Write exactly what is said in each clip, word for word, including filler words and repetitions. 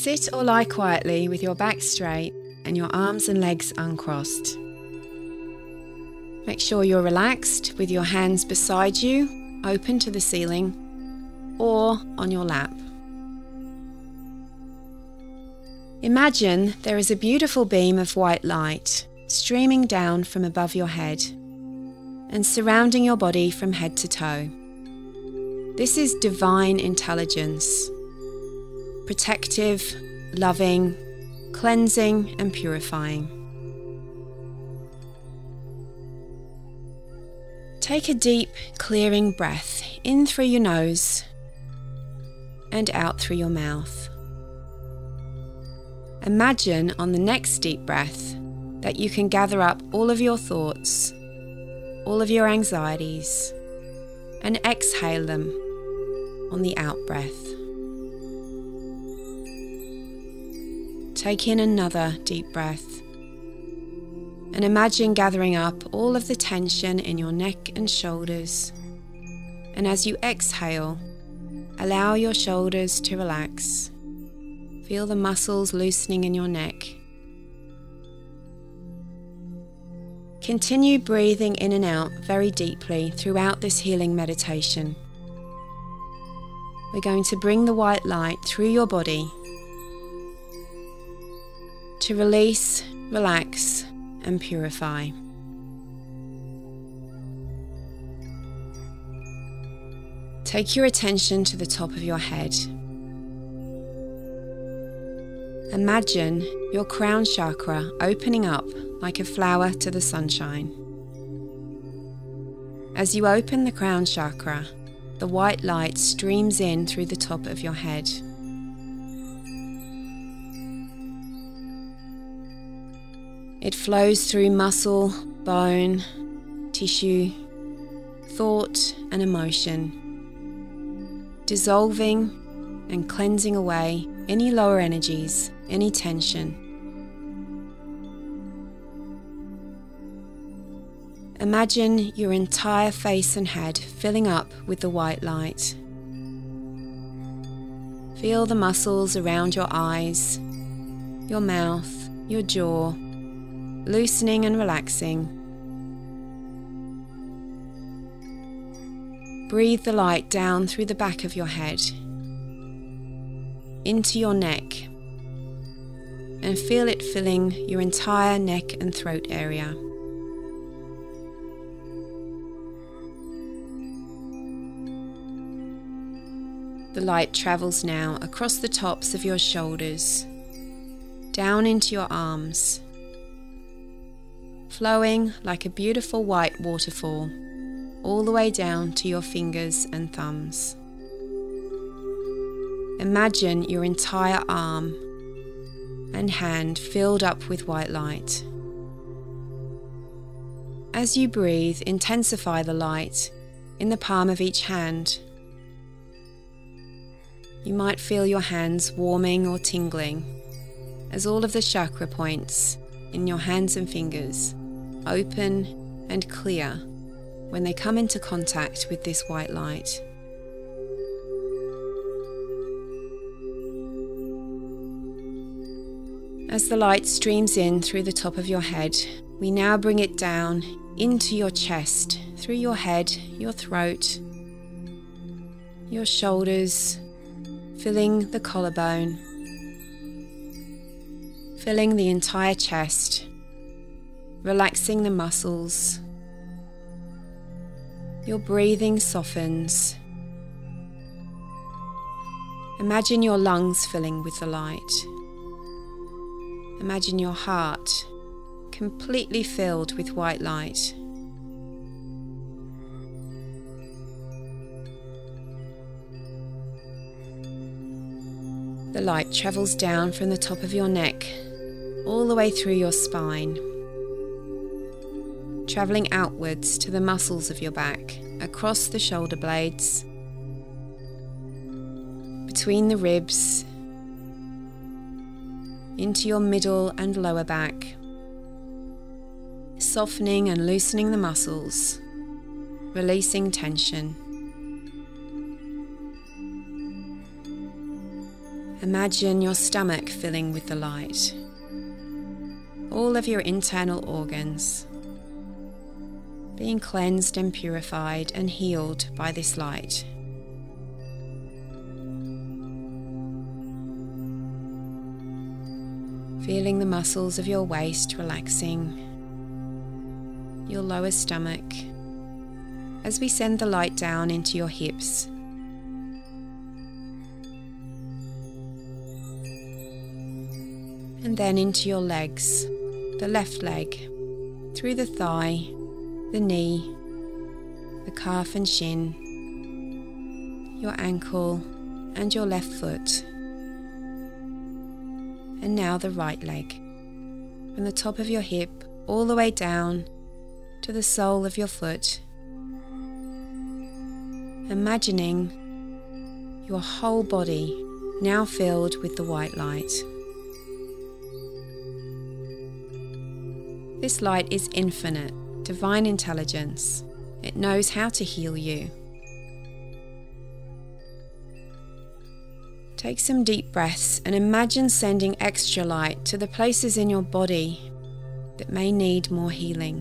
Sit or lie quietly with your back straight and your arms and legs uncrossed. Make sure you're relaxed with your hands beside you, open to the ceiling, or on your lap. Imagine there is a beautiful beam of white light streaming down from above your head and surrounding your body from head to toe. This is divine intelligence, protective, loving, cleansing and purifying. Take a deep, clearing breath in through your nose and out through your mouth. Imagine on the next deep breath that you can gather up all of your thoughts, all of your anxieties, and exhale them on the out breath. Take in another deep breath and imagine gathering up all of the tension in your neck and shoulders. And as you exhale, allow your shoulders to relax. Feel the muscles loosening in your neck. Continue breathing in and out very deeply throughout this healing meditation. We're going to bring the white light through your body to release, relax, and purify. Take your attention to the top of your head. Imagine your crown chakra opening up like a flower to the sunshine. As you open the crown chakra, the white light streams in through the top of your head. It flows through muscle, bone, tissue, thought and emotion, dissolving and cleansing away any lower energies, any tension. Imagine your entire face and head filling up with the white light. Feel the muscles around your eyes, your mouth, your jaw, loosening and relaxing. Breathe the light down through the back of your head, into your neck, and feel it filling your entire neck and throat area. The light travels now across the tops of your shoulders, down into your arms, flowing like a beautiful white waterfall, all the way down to your fingers and thumbs. Imagine your entire arm and hand filled up with white light. As you breathe, intensify the light in the palm of each hand. You might feel your hands warming or tingling as all of the chakra points in your hands and fingers open and clear when they come into contact with this white light. As the light streams in through the top of your head, we now bring it down into your chest, through your head, your throat, your shoulders, filling the collarbone, filling the entire chest, relaxing the muscles. Your breathing softens. Imagine your lungs filling with the light. Imagine your heart completely filled with white light. The light travels down from the top of your neck, all the way through your spine, travelling outwards to the muscles of your back, across the shoulder blades, between the ribs, into your middle and lower back, softening and loosening the muscles, releasing tension. Imagine your stomach filling with the light. All of your internal organs being cleansed and purified and healed by this light. Feeling the muscles of your waist relaxing, your lower stomach, as we send the light down into your hips. And then into your legs, the left leg, through the thigh, the knee, the calf and shin, your ankle and your left foot. And now the right leg, from the top of your hip all the way down to the sole of your foot. Imagining your whole body now filled with the white light. This light is infinite, divine intelligence. It knows how to heal you. Take some deep breaths and imagine sending extra light to the places in your body that may need more healing.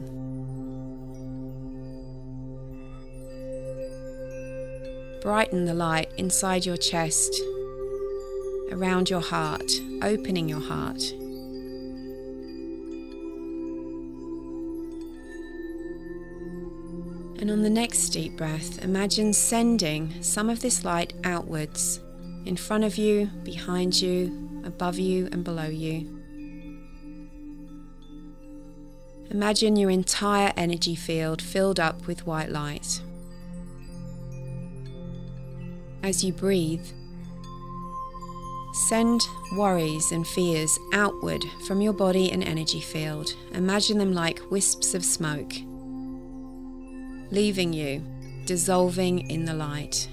Brighten the light inside your chest, around your heart, opening your heart. And on the next deep breath, imagine sending some of this light outwards, in front of you, behind you, above you and below you. Imagine your entire energy field filled up with white light. As you breathe, send worries and fears outward from your body and energy field. Imagine them like wisps of smoke, leaving you, dissolving in the light.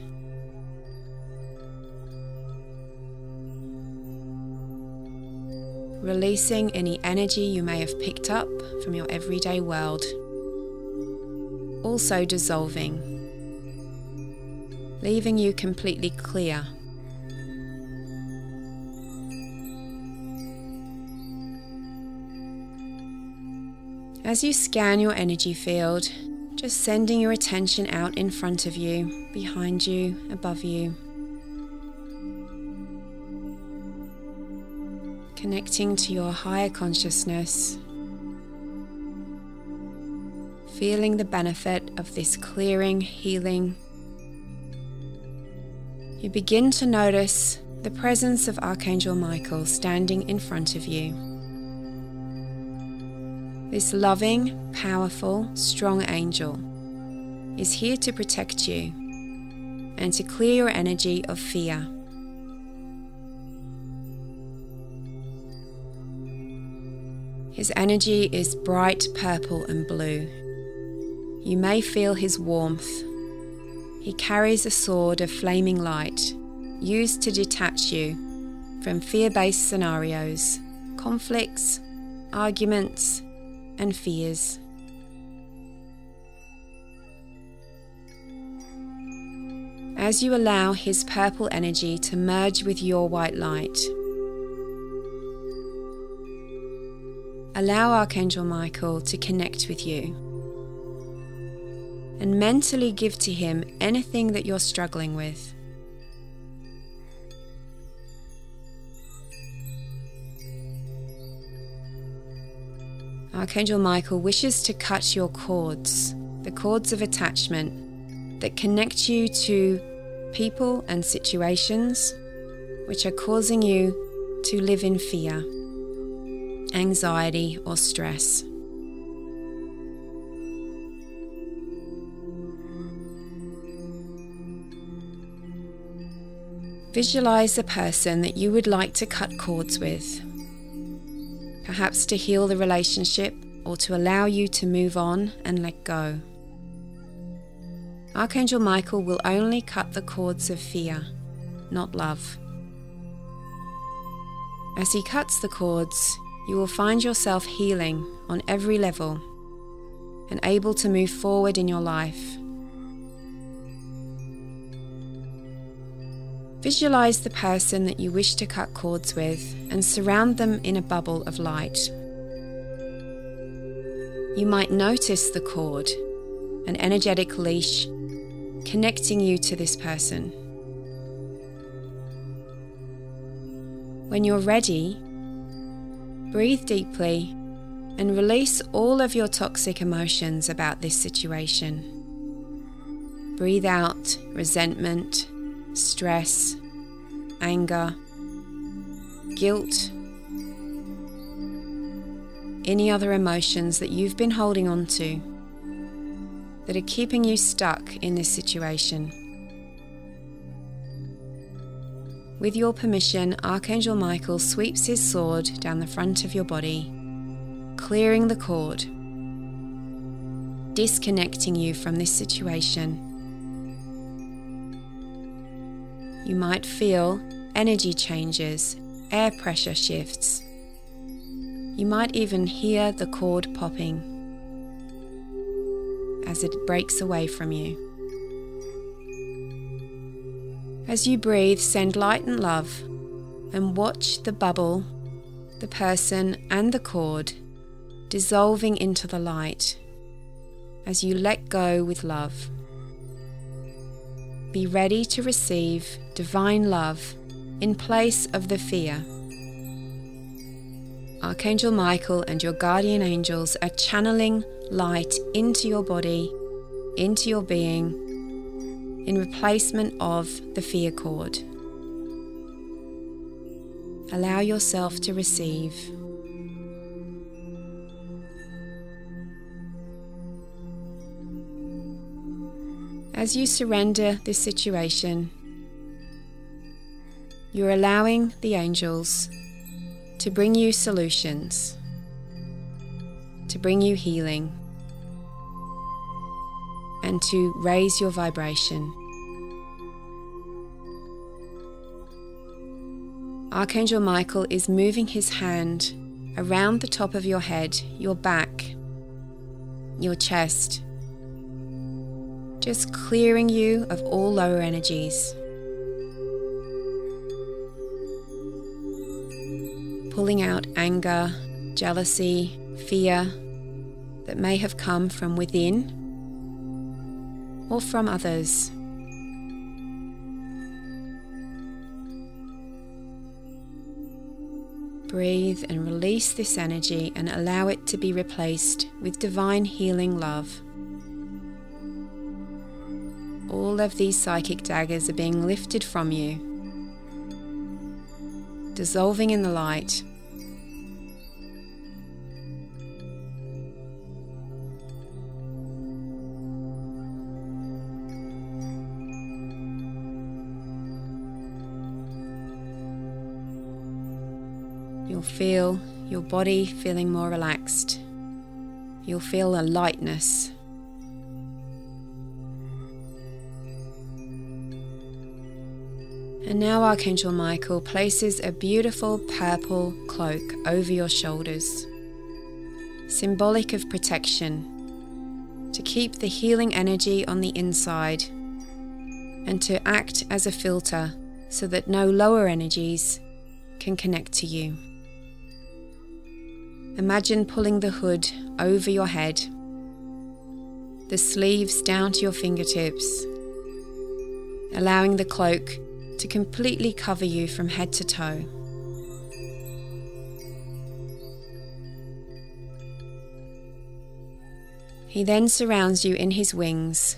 Releasing any energy you may have picked up from your everyday world. Also dissolving, leaving you completely clear. As you scan your energy field, just sending your attention out in front of you, behind you, above you. Connecting to your higher consciousness, feeling the benefit of this clearing, healing. You begin to notice the presence of Archangel Michael standing in front of you. This loving, powerful, strong angel is here to protect you and to clear your energy of fear. His energy is bright purple and blue. You may feel his warmth. He carries a sword of flaming light, used to detach you from fear-based scenarios, conflicts, arguments, and fears. As you allow his purple energy to merge with your white light, allow Archangel Michael to connect with you and mentally give to him anything that you're struggling with. Archangel Michael wishes to cut your cords, the cords of attachment that connect you to people and situations which are causing you to live in fear, anxiety, or stress. Visualize a person that you would like to cut cords with, perhaps to heal the relationship or to allow you to move on and let go. Archangel Michael will only cut the cords of fear, not love. As he cuts the cords, you will find yourself healing on every level and able to move forward in your life. Visualize the person that you wish to cut cords with and surround them in a bubble of light. You might notice the cord, an energetic leash connecting you to this person. When you're ready, breathe deeply and release all of your toxic emotions about this situation. Breathe out resentment, stress, anger, guilt, any other emotions that you've been holding on to that are keeping you stuck in this situation. With your permission, Archangel Michael sweeps his sword down the front of your body, clearing the cord, disconnecting you from this situation. You might feel energy changes, air pressure shifts. You might even hear the cord popping as it breaks away from you. As you breathe, send light and love and watch the bubble, the person and the cord dissolving into the light as you let go with love. Be ready to receive divine love in place of the fear. Archangel Michael and your guardian angels are channeling light into your body, into your being, in replacement of the fear cord. Allow yourself to receive. As you surrender this situation, you're allowing the angels to bring you solutions, to bring you healing, and to raise your vibration. Archangel Michael is moving his hand around the top of your head, your back, your chest, just clearing you of all lower energies. Pulling out anger, jealousy, fear that may have come from within or from others. Breathe and release this energy and allow it to be replaced with divine healing love. All of these psychic daggers are being lifted from you, dissolving in the light. You'll feel your body feeling more relaxed. You'll feel a lightness. And now Archangel Michael places a beautiful purple cloak over your shoulders, symbolic of protection, to keep the healing energy on the inside and to act as a filter so that no lower energies can connect to you. Imagine pulling the hood over your head, the sleeves down to your fingertips, allowing the cloak to completely cover you from head to toe. He then surrounds you in his wings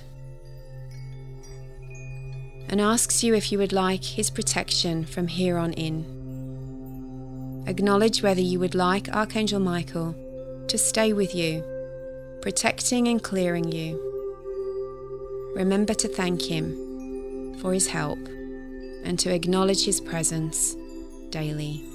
and asks you if you would like his protection from here on in. Acknowledge whether you would like Archangel Michael to stay with you, protecting and clearing you. Remember to thank him for his help and to acknowledge his presence daily.